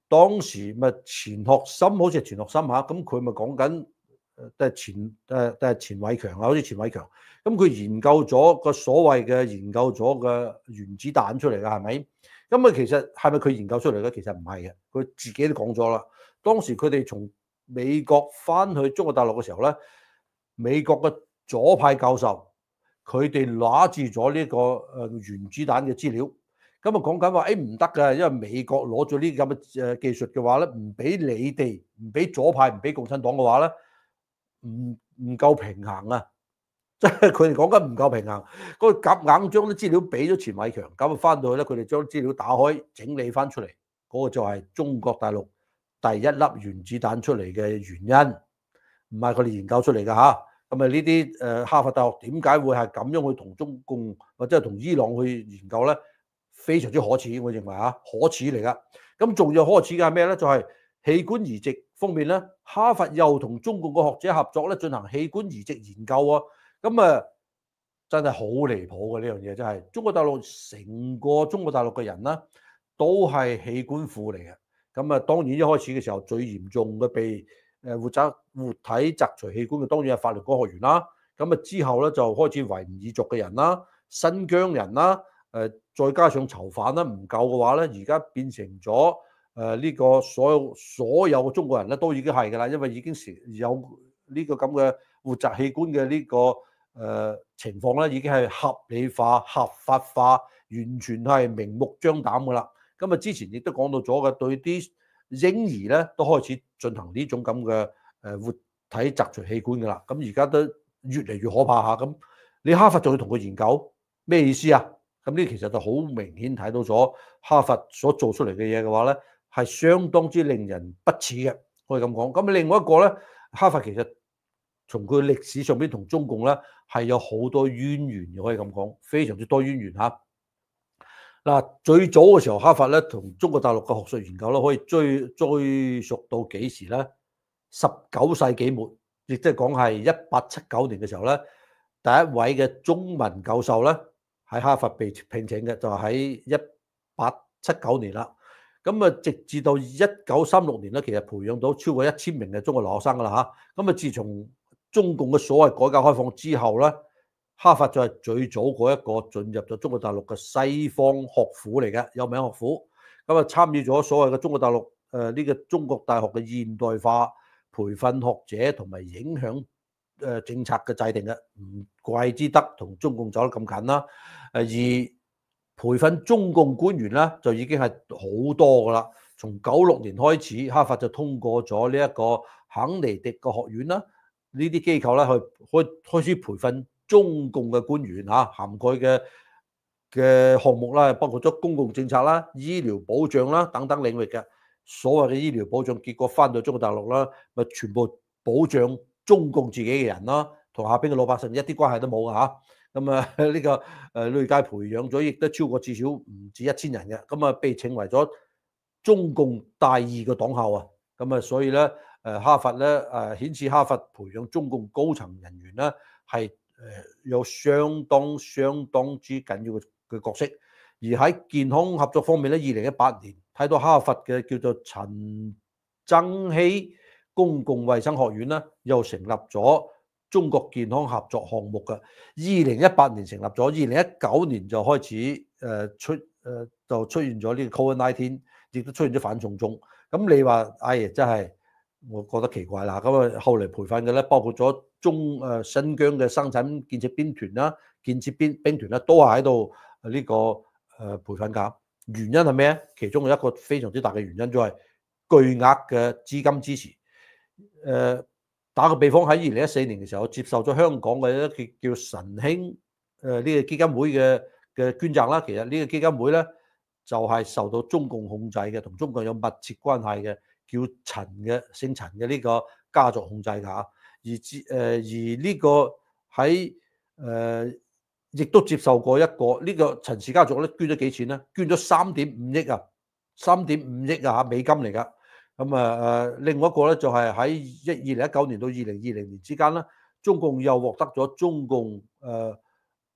當時咪錢學森好似係錢學森嚇，咁佢咪講緊誒都係錢誒都係錢偉強啊，好似錢偉強。咁佢研究咗個所謂嘅研究咗嘅原子彈出嚟㗎，係咪？咁啊，其實係咪佢研究出嚟嘅？其實唔係嘅，佢自己都講咗啦。當時佢哋從美國翻去中國大陸嘅時候咧，美國嘅左派教授佢哋攞住咗呢個誒原子彈嘅資料，咁啊講緊話誒唔得㗎，因為美國攞咗呢啲咁嘅誒技術嘅話咧，唔俾你哋，唔俾左派，唔俾共產黨嘅話咧，唔唔夠平衡啊！即係佢哋講緊唔夠平衡，嗰個夾硬將啲資料俾咗錢偉強，咁啊翻到去咧，佢哋將資料打開整理翻出嚟，嗰個就係中國大陸第一粒原子彈出嚟嘅原因，唔係佢哋研究出嚟㗎嚇。咁啊呢啲誒哈佛大學點解會係咁樣去同中共或者係同伊朗去研究咧？非常之可恥，我認為嚇可恥嚟㗎。咁仲有可恥嘅係咩咧？就係器官移植方面咧，哈佛又同中共嘅學者合作咧，進行器官移植研究喎。咁啊，真係好離譜嘅呢樣嘢，真係中國大陸成個中國大陸嘅人啦，都係器官庫嚟嘅。咁啊，當然一開始嘅時候最嚴重嘅被誒活摘活體摘除器官嘅，當然係法律科學員啦。咁啊之後咧就開始維吾爾族嘅人啦、新疆人啦，誒再加上囚犯啦，唔夠嘅話咧，而家變成咗誒呢個所有所有嘅中國人咧都已經係㗎啦，因為已經成有呢個咁嘅活摘器官嘅呢個誒情況咧，已經係合理化、合法化，完全係明目張膽㗎啦。咁啊，之前亦都講到咗嘅，對啲嬰兒咧都開始進行呢種咁嘅誒活體摘除器官㗎啦。咁而家都越嚟越可怕嚇。咁你哈佛仲要同佢研究咩意思啊？咁呢其實就好明顯睇到咗哈佛所做出嚟嘅嘢嘅話咧，係相當之令人不齒嘅，可以咁講。咁另外一個咧，哈佛其實從佢歷史上邊同中共咧係有好多淵源嘅，可以咁講，非常之多淵源嚇。嗱，最早嘅時候，哈佛咧同中國大陸嘅學術研究咧，可以追追溯到幾時咧？十九世紀末，亦即係講係一八七九年嘅時候咧，第一位嘅中文教授咧喺哈佛被聘請嘅，就喺一八七九年啦。咁啊，直至到一九三六年咧，其實培養到超過一千名嘅中國留學生噶啦嚇。咁啊，自從中共嘅所謂改革開放之後咧，哈佛就係最早嗰一個進入咗中國大陸嘅西方學府嚟嘅，有名學府。咁啊，參與咗所謂嘅中國大陸誒呢個中國大學嘅現代化培訓學者同埋影響誒政策嘅制定嘅，唔怪之得同中共走得咁近啦。誒而培訓中共官員咧，就已經係好多噶啦。從九六年開始，哈佛就通過咗呢一個肯尼迪嘅學院啦，呢啲機構咧去開開始培訓中共嘅官員嚇，涵蓋嘅嘅項目啦，包括咗公共政策啦、醫療保障啦等等領域嘅。所謂嘅醫療保障，結果翻到中國大陸啦，咪全部保障中共自己嘅人啦，同下邊嘅老百姓一啲關係都冇㗎嚇。咁啊呢個誒累計培養咗亦都超過至少唔止一千人嘅，咁啊被稱為咗中共第二個黨校啊。咁啊所以咧誒哈佛咧誒顯示哈佛培養中共高層人員咧係誒有相當相當之緊要嘅嘅角色。而喺健康合作方面咧，二零一八年睇到哈佛嘅叫做陳曾希公共衛生學院咧，又成立咗中國健康合作項目嘅。二零一八年成立咗，二零一九年就開始誒出誒就出現咗呢個 Covid 十九，亦都出現咗反送中。咁你話哎呀，真係我覺得奇怪啦。咁啊後嚟培訓嘅咧，包括咗中誒新疆嘅生產建設兵團啦、建設兵兵團啦，都係喺度呢個誒培訓㗎。原因係咩？其中有一個非常之大嘅原因就係巨額嘅資金支持。誒打個比方，喺二零一四年嘅時候，接受咗香港嘅一個叫神興誒呢個基金會嘅嘅捐贈啦。其實呢個基金會咧就係受到中共控制嘅，同中共有密切關係嘅，叫陳嘅姓陳嘅呢個家族控制㗎。而之誒而呢個喺誒亦都接受過一個呢個陳氏家族咧捐咗幾錢咧？捐咗三點五億啊，三點五億啊美金嚟㗎。咁啊誒，另外一個咧就係喺一二零一九年到二零二零年之間咧，中共又獲得咗中共誒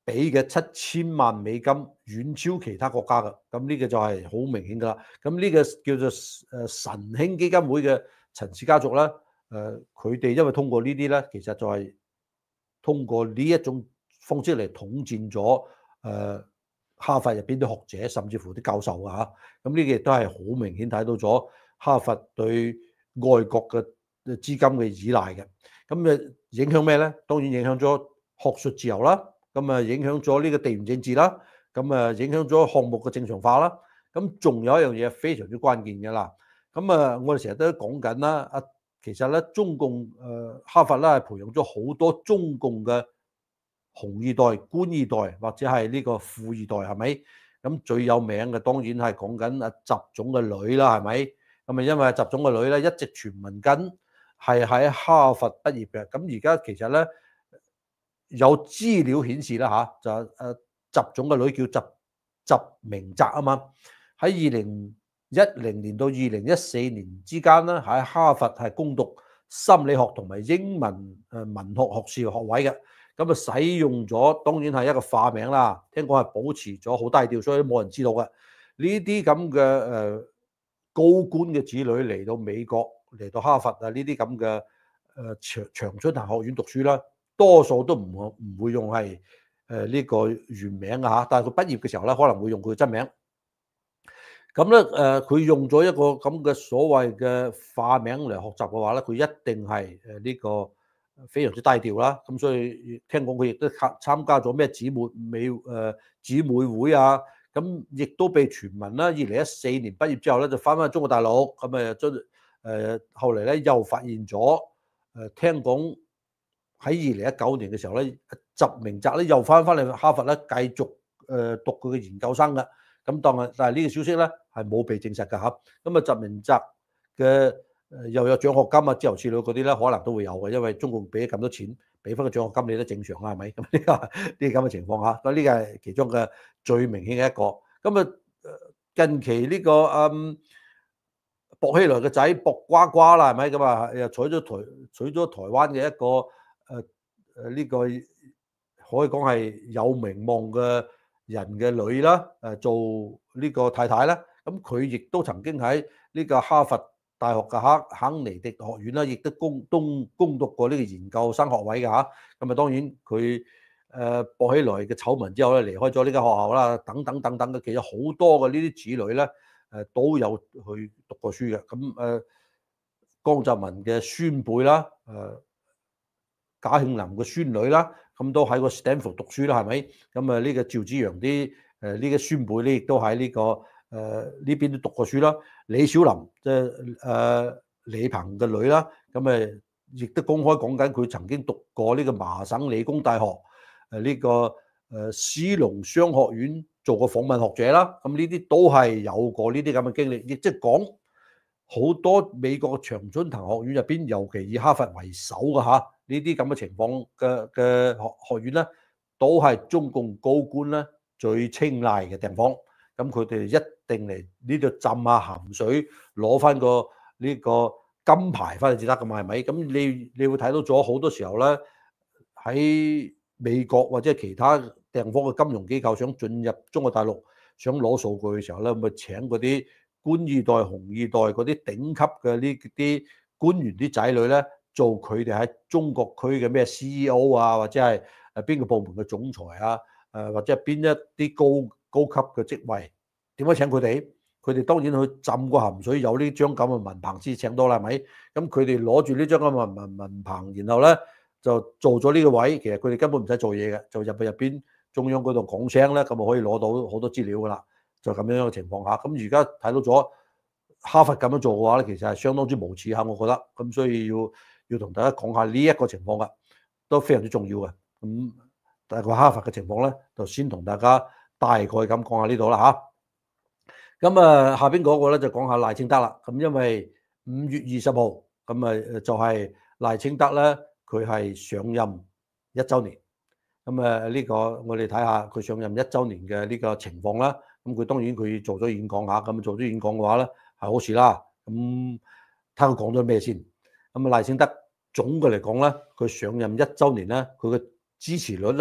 俾嘅七千萬美金遠超其他國家嘅，咁呢個就係好明顯㗎啦。咁呢個叫做誒晨興基金會嘅陳氏家族咧，誒佢哋因為通過呢啲咧，其實就係通過呢一種方式嚟統戰咗誒、呃、哈佛入邊啲學者，甚至乎啲教授啊嚇。咁呢個亦都係好明顯睇到咗哈佛對外國嘅資金嘅依賴嘅。咁誒影響咩咧？當然影響咗學術自由啦。咁啊，影響咗呢個地緣政治啦，咁啊，影響咗項目嘅正常化啦。咁仲有一樣嘢非常之關鍵嘅啦。咁啊，我哋成日都講緊啦，啊，其實咧，中共誒哈佛咧係培養咗好多中共嘅紅二代、官二代或者係呢個富二代，係咪？咁最有名嘅當然係講緊阿習總嘅女啦，係咪？咁啊，因為習總嘅女咧一直傳聞緊係喺哈佛畢業嘅。咁而家其實咧，有資料顯示啦嚇，就誒習總嘅女叫習習明澤啊嘛，喺二零一零年到二零一四年之間咧，喺哈佛係攻讀心理學同埋英文誒文學學士學位嘅，咁啊使用咗當然係一個化名啦，聽講係保持咗好低調，所以冇人知道嘅。呢啲咁嘅誒高官嘅子女嚟到美國嚟到哈佛啊，呢啲咁嘅誒長長春藤學院讀書啦。多數都唔唔會用係誒呢個原名啊嚇，但係佢畢業嘅時候咧，可能會用佢嘅真名。咁咧誒，佢用咗一個咁嘅所謂嘅化名嚟學習嘅話咧，佢一定係誒呢個非常之低調啦。咁所以聽講佢亦都參參加咗咩姊妹美誒姊妹會啊，咁亦都被傳聞啦。二零一四年畢業之後咧，就翻返中國大陸，咁誒將誒後嚟咧又發現咗誒聽講。喺二零一九年嘅時候咧，習明澤咧又翻翻嚟哈佛咧，繼續誒讀佢嘅研究生嘅。咁當係，但係呢個消息咧係冇被證實嘅嚇。咁啊，習明澤嘅誒又有獎學金啊、自由之類嗰啲咧，可能都會有嘅，因為中共俾咗咁多錢，俾翻個獎學金你都正常啦，係咪？咁呢個呢啲咁嘅情況嚇，咁呢個係其中嘅最明顯嘅一個。咁啊，近期呢個嗯薄熙來嘅仔薄瓜瓜啦，係咪咁啊？又娶咗台娶咗台灣嘅一個。誒誒呢個可以講係有名望嘅人嘅女啦，誒做呢個太太啦，咁佢亦都曾經喺呢個哈佛大學嘅克肯尼迪學院啦，亦都攻東攻讀過呢個研究生學位嘅嚇。咁啊當然佢誒薄熙來嘅醜聞之後咧，離開咗呢間學校啦，等等等等嘅，其實好多嘅呢啲子女咧誒都有去讀過書嘅。咁誒江澤民嘅孫輩啦，誒。賈慶林嘅孫女啦，咁都喺個 Stanford 讀書啦，係咪？咁啊呢個趙紫陽啲誒呢個孫輩咧，亦都喺呢個誒呢邊都讀過書啦。李小林即係誒李鵬嘅女啦，咁誒亦都公開講緊佢曾經讀過呢個麻省理工大學誒呢個誒斯隆商學院做過訪問學者啦。咁呢啲都係有過呢啲咁嘅經歷，亦即係講好多美國長春藤學院入邊，尤其以哈佛為首嘅嚇。呢啲咁嘅情況嘅嘅學學院咧，都係中共高官咧最青睞嘅地方。咁佢哋一定嚟呢度浸下鹹水，攞翻個呢個金牌翻嚟至得㗎嘛，係咪？咁你你會睇到咗好多時候咧，喺美國或者其他地方嘅金融機構想進入中國大陸，想攞數據嘅時候咧，咪請嗰啲官二代、紅二代嗰啲頂級嘅呢啲官員啲仔女咧。做佢哋喺中國區嘅咩 C E O 啊，或者係誒邊個部門嘅總裁啊，誒或者係邊一啲高高級嘅職位，點解請佢哋？佢哋當然去浸過鹹水，有呢張咁嘅文憑先請到啦，係咪？咁佢哋攞住呢張咁嘅文文文憑，然後咧就做咗呢個位，其實佢哋根本唔使做嘢嘅，就入去入邊中央嗰度講聲咧，咁就可以攞到好多資料噶啦，就咁樣嘅情況下。咁而家睇到咗哈佛咁樣做嘅話咧，其實係相當之無恥嚇，我覺得。咁所以要。要同大家講下呢一個情況㗎，都非常之重要嘅。咁大概哈佛嘅情況咧，就先同大家大概咁講下呢度啦嚇。咁啊，下邊嗰個咧就講下賴清德啦。咁因為五月二十號，咁啊就係賴清德咧，佢係上任一週年。咁啊呢個我哋睇下佢上任一週年嘅呢個情況啦。咁佢當然佢做咗演講嚇，咁做咗演講嘅話咧係好事啦。咁睇佢講咗咩先？咁啊賴清德總嘅嚟講咧，佢上任一週年咧，佢嘅支持率咧，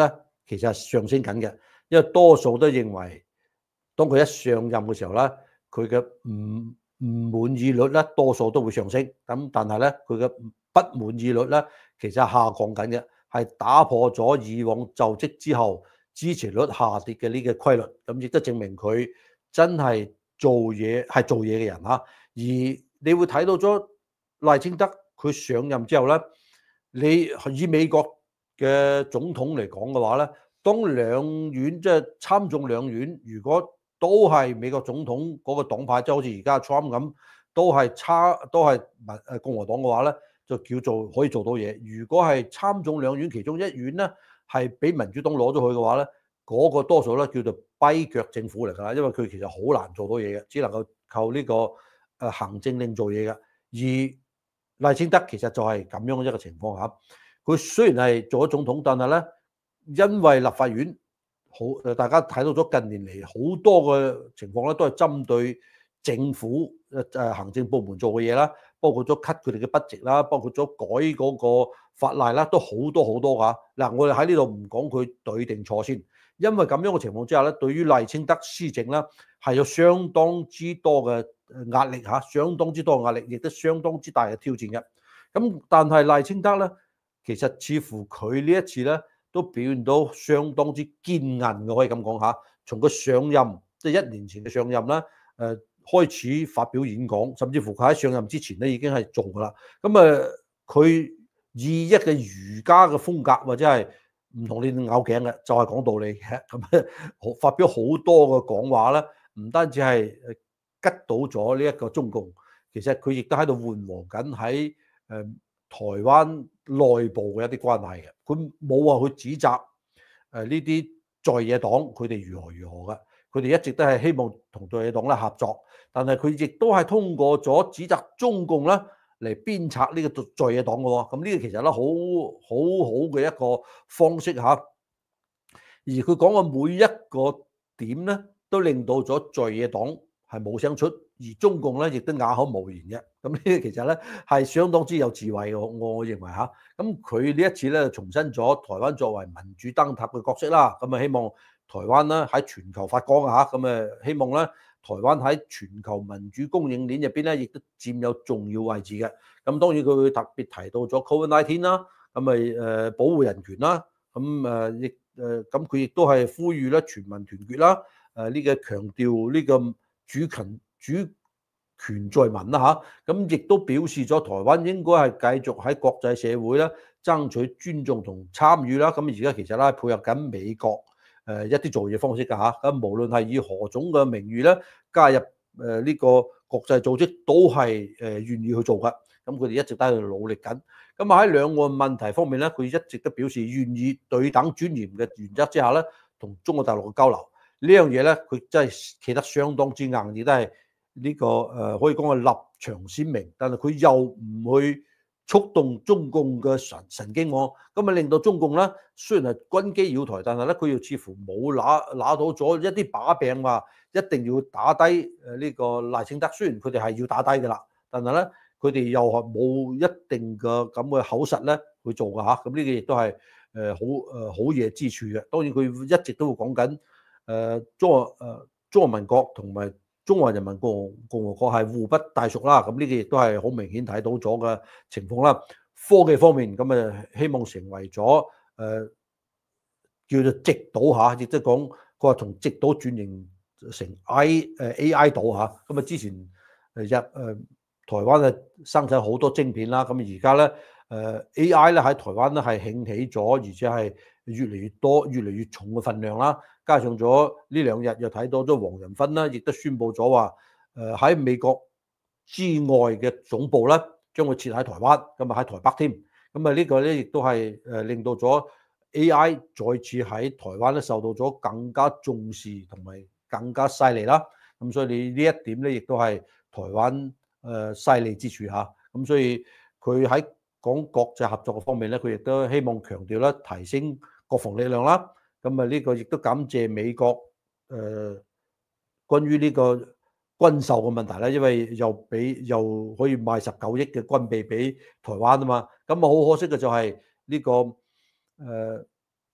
其實係上升緊嘅，因為多數都認為當佢一上任嘅時候咧，佢嘅唔唔滿意率咧多數都會上升，咁但係咧佢嘅不滿意率咧其實係下降緊嘅，係打破咗以往就職之後支持率下跌嘅呢個規律，咁亦都證明佢真係做嘢係做嘢嘅人嚇。而你會睇到咗賴清德佢上任之後咧，你以美國嘅總統嚟講嘅話咧，當兩院即係參眾兩院，如果都係美國總統嗰個黨派，即係好似而家 Trump 咁，都係差都係民誒共和黨嘅話咧，就叫做可以做到嘢。如果係參眾兩院其中一院咧，係俾民主黨攞咗佢嘅話咧，嗰個多數咧叫做跛腳政府嚟㗎啦，因為佢其實好難做到嘢嘅，只能夠靠呢個誒行政令做嘢嘅。而賴清德其實就係咁樣一個情況下，佢雖然係做咗總統，但係咧因為立法院好誒，大家睇到咗近年嚟好多嘅情況咧，都係針對政府誒誒行政部門做嘅嘢啦，包括咗 cut 佢哋嘅 budget 啦，包括咗改嗰個法例啦，都好多好多㗎。嗱，我哋喺呢度唔講佢對定錯先，因為咁樣嘅情況之下咧，對於賴清德施政咧係有相當之多嘅壓力嚇，相當之多嘅壓力，亦都相當之大嘅挑戰嘅。咁但係賴清德咧，其實似乎佢呢一次咧都表現到相當之堅韌嘅，可以咁講嚇。從佢上任即係、就是、一年前嘅上任啦，誒、呃、開始發表演講，甚至乎佢喺上任之前咧已經係做㗎啦。咁誒佢以一個儒家嘅風格或者係唔同你拗頸嘅，就係、是、講道理嘅。咁發表好多嘅講話咧，唔單止係誒吉到咗呢一個中共，其實佢亦都喺度緩和緊喺誒台灣內部嘅一啲關係嘅。佢冇話去指責誒呢啲在野黨佢哋如何如何嘅，佢哋一直都係希望同在野黨咧合作，但係佢亦都係通過咗指責中共咧嚟鞭策呢個在野黨嘅喎。咁呢個其實咧好好好嘅一個方式嚇，而佢講嘅每一個點咧，都令到咗在野黨係冇聲出，而中共咧亦都啞口無言嘅。咁呢啲其實咧係相當之有智慧嘅，我我認為嚇。咁佢呢一次咧重申咗台灣作為民主燈塔嘅角色啦，咁啊希望台灣咧喺全球發光嚇，咁啊希望咧台灣喺全球民主供應鏈入邊咧亦都佔有重要位置嘅。咁當然佢會特別提到咗 Covid 十九 啦，咁咪誒保護人權啦，咁誒亦誒咁佢亦都係呼籲咧全民團結啦，誒呢個強調呢個主權主權在民啦嚇，咁亦都表示咗台灣應該係繼續喺國際社會咧爭取尊重同參與啦。咁而家其實咧配合緊美國誒一啲做嘢方式㗎嚇，咁無論係以何種嘅名譽咧加入誒呢個國際組織，都係誒願意去做㗎。咁佢哋一直都喺度努力緊。咁啊喺兩岸問題方面咧，佢一直都表示願意對等尊嚴嘅原則之下咧，同中國大陸嘅交流。呢樣嘢咧，佢真係企得相當之硬，亦都係呢個誒可以講係立場鮮明，但係佢又唔去觸動中共嘅神神經喎，咁啊令到中共咧雖然係軍機擾台，但係咧佢又似乎冇拿拿到咗一啲把柄話一定要打低誒呢個賴清德。雖然佢哋係要打低㗎啦，但係咧佢哋又係冇一定嘅咁嘅口實咧去做㗎嚇。咁呢個亦都係誒好誒好嘢之處嘅。當然佢一直都會講緊誒中華誒中華民國同埋中華人民共和共和國係互不隸屬啦，咁呢個亦都係好明顯睇到咗嘅情況啦。科技方面咁啊，希望成為咗誒、呃、叫做直島嚇，亦即係講佢話從直島轉型成 I 誒 A I 島嚇。咁啊之前誒日誒台灣啊生產好多晶片啦，咁而家咧誒 A I 咧喺台灣咧係興起咗，而且係越嚟越多、越嚟越重嘅份量啦。加上咗呢兩日又睇到咗黃仁勳啦，亦都宣布咗話誒喺美國之外嘅總部咧，將會設喺台灣，咁啊喺台北添。咁啊呢個咧亦都係誒令到咗 A I 再次喺台灣咧受到咗更加重視同埋更加犀利啦。咁所以你呢一點咧，亦都係台灣誒犀利之處嚇。咁所以佢喺講國際合作嘅方面咧，佢亦都希望強調咧提升國防力量啦。咁啊呢個亦都感謝美國誒、呃、關於呢個軍售嘅問題咧，因為又俾又可以賣十九億嘅軍備俾台灣啊嘛。咁啊好可惜嘅就係呢、這個誒、呃、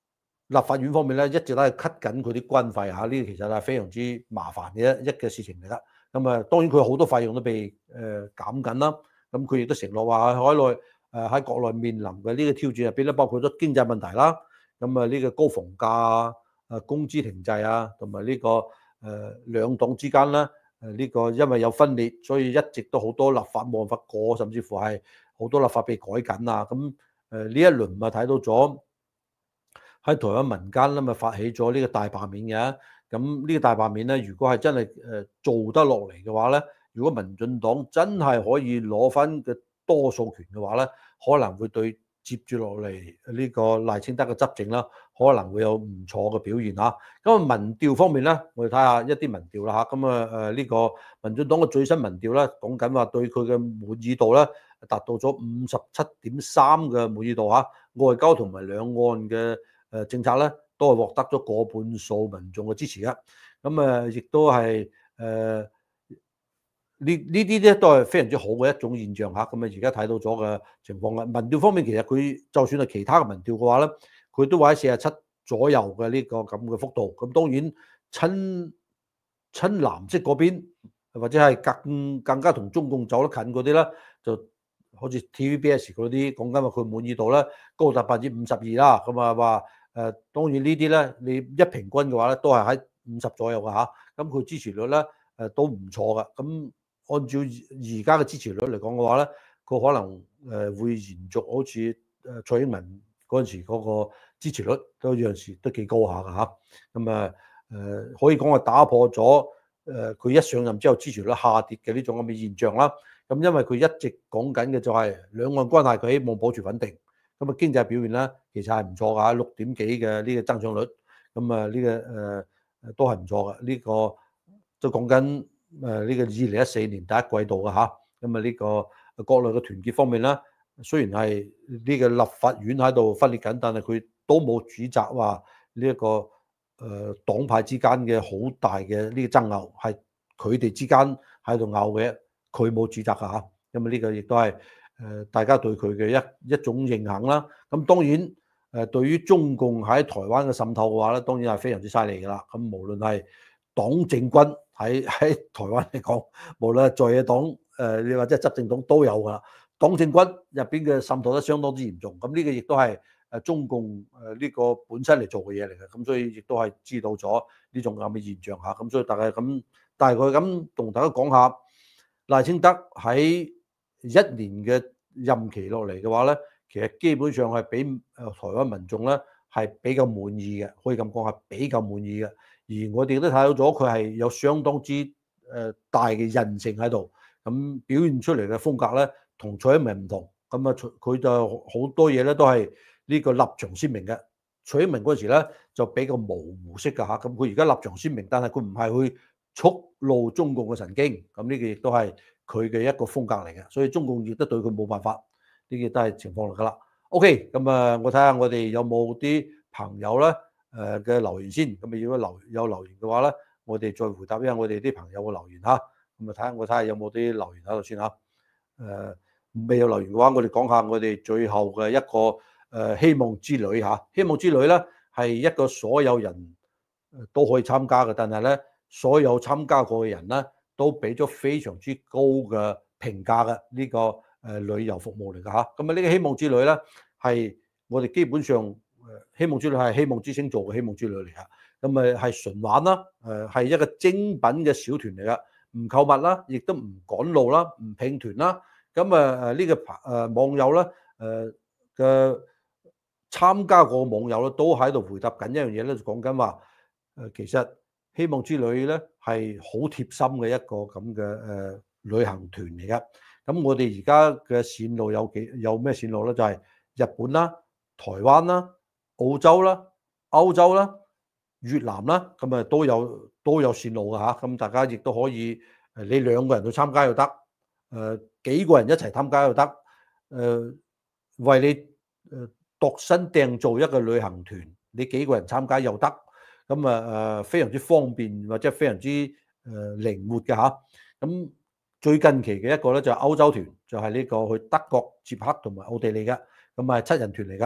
立法院方面咧一直都係 cut 緊佢啲軍費嚇，呢個其實係非常之麻煩嘅一一嘅事情嚟㗎。咁啊，當然佢好多費用都被誒、呃、減緊啦。咁佢亦都承諾話喺海內誒喺、呃、國內面臨嘅呢個挑戰入邊咧，包括咗經濟問題啦。咁啊，呢個高房價啊、誒工資停滯啊，同埋呢個誒、呃、兩黨之間咧誒呢個因為有分裂，所以一直都好多立法冇辦法過，甚至乎係好多立法被改緊啊。咁誒呢一輪咪睇到咗喺台灣民間咧咪發起咗呢個大罷免嘅。咁呢個大罷免咧，如果係真係誒做得落嚟嘅話咧，如果民進黨真係可以攞翻嘅多數權嘅話咧，可能會對接住落嚟呢個賴清德嘅執政啦，可能會有唔錯嘅表現嚇。咁啊民調方面咧，我哋睇下一啲民調啦嚇。咁啊誒呢個民進黨嘅最新民調咧，講緊話對佢嘅滿意度咧達到咗五十七點三嘅滿意度嚇。外交同埋兩岸嘅誒政策咧，都係獲得咗過半數民眾嘅支持嘅。咁啊，亦都係誒。呢呢啲咧都係非常之好嘅一種現象嚇，咁啊而家睇到咗嘅情況啦。民調方面其實佢就算係其他嘅民調嘅話咧，佢都話喺四十七左右嘅呢個咁嘅幅度。咁當然親親藍色嗰邊或者係更更加同中共走得近嗰啲咧，就好似 T V B S 嗰啲講緊話佢滿意度咧高達百分之五十二啦。咁啊話誒當然呢啲咧你一平均嘅話咧都係喺五十左右嘅嚇。咁佢支持率咧誒都唔錯嘅。咁按照而家嘅支持率嚟講嘅話咧，佢可能誒會延續好似誒蔡英文嗰陣時嗰個支持率都有陣時都幾高下㗎嚇。咁啊誒可以講係打破咗誒佢一上任之後支持率下跌嘅呢種咁嘅現象啦。咁因為佢一直講緊嘅就係兩岸關係，佢希望保持穩定。咁啊經濟表現咧其實係唔錯㗎，六點幾嘅呢個增長率。咁啊呢個誒誒都係唔錯嘅。呢個都講緊。誒呢個二零一四年第一季度嘅嚇。咁啊呢個國內嘅團結方面啦，雖然係呢個立法院喺度分裂緊，但係佢都冇指責話呢一個誒、呃、黨派之間嘅好大嘅呢個爭拗，係佢哋之間喺度拗嘅，佢冇指責㗎嚇。咁啊呢個亦都係誒大家對佢嘅一一種認肯啦。咁當然誒對於中共喺台灣嘅滲透嘅話咧，當然係非常之犀利㗎啦。咁無論係黨政軍喺喺台灣嚟講，無論係在野黨誒，你或者執政黨都有㗎啦。黨政軍入邊嘅滲透得相當之嚴重，咁呢個亦都係誒中共誒呢個本身嚟做嘅嘢嚟嘅，咁所以亦都係知道咗呢種咁嘅現象嚇。咁所以大概咁，大概咁同大家講下賴清德喺一年嘅任期落嚟嘅話咧，其實基本上係俾誒台灣民眾咧係比較滿意嘅，可以咁講係比較滿意嘅。而我哋都睇到咗佢係有相當之誒大嘅韌性喺度，咁表現出嚟嘅風格咧同蔡英文唔同，咁啊佢就好多嘢咧都係呢個立場鮮明嘅。蔡英文嗰陣時咧就比較模糊式㗎嚇，咁佢而家立場鮮明，但係佢唔係去觸怒中共嘅神經，咁呢個亦都係佢嘅一個風格嚟嘅，所以中共亦都對佢冇辦法，呢個都係情況嚟㗎啦。OK，咁啊，我睇下我哋有冇啲朋友咧。誒嘅留言先，咁啊如果留有留言嘅話咧，我哋再回答一下我哋啲朋友嘅留言嚇。咁啊睇下我睇下有冇啲留言喺度先嚇。誒未有留言嘅話，我哋講下我哋最後嘅一個誒希望之旅嚇。希望之旅咧係一個所有人都可以參加嘅，但係咧所有參加過嘅人咧都俾咗非常之高嘅評價嘅呢個誒旅遊服務嚟㗎嚇。咁啊呢個希望之旅咧係我哋基本上。希望之旅係希望之星做嘅希望之旅嚟㗎，咁誒係純玩啦，誒係一個精品嘅小團嚟㗎，唔購物啦，亦都唔趕路啦，唔拼團啦，咁誒誒呢個誒網友咧誒嘅參加過網友咧都喺度回答緊一樣嘢咧，就講緊話誒其實希望之旅咧係好貼心嘅一個咁嘅誒旅行團嚟㗎。咁我哋而家嘅線路有幾有咩線路咧？就係日本啦、台灣啦、澳洲啦、歐洲啦、越南啦，咁啊都有都有線路㗎嚇，咁大家亦都可以誒，你兩個人去參加又得，誒幾個人一齊參加又得，誒為你誒度身訂造一個旅行團，你幾個人參加又得，咁啊誒非常之方便或者非常之誒靈活嘅嚇。咁最近期嘅一個咧就係歐洲團，就係呢個去德國、捷克同埋奧地利嘅，咁啊七人團嚟㗎。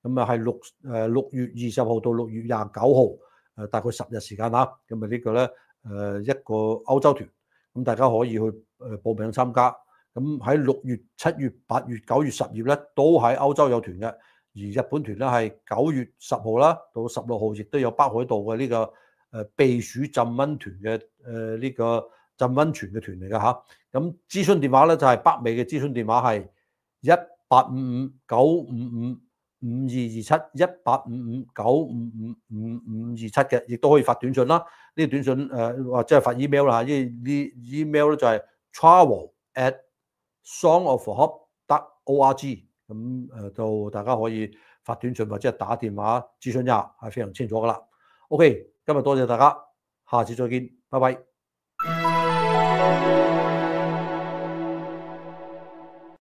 咁啊係六誒六月二十號到六月廿九號，誒大概十日時間啦。咁啊呢個咧誒一個歐洲團，咁大家可以去誒報名參加。咁喺六月、七月、八月、九月、十月咧都喺歐洲有團嘅，而日本團咧係九月十號啦到十六號，亦都有北海道嘅呢個誒避暑浸溫團嘅誒呢個浸溫泉嘅團嚟㗎嚇。咁諮詢電話咧就係北美嘅諮詢電話係一八五五九五五五二二七一八五五九五五五五二七嘅，亦都可以發短信啦。呢個短信誒或者係發 email 啦，呢呢 email 咧就係 travel at songofhope dot org， 咁誒到大家可以發短信或者係打電話諮詢一下，係非常清楚噶啦。OK，今日多謝大家，下次再見，拜拜。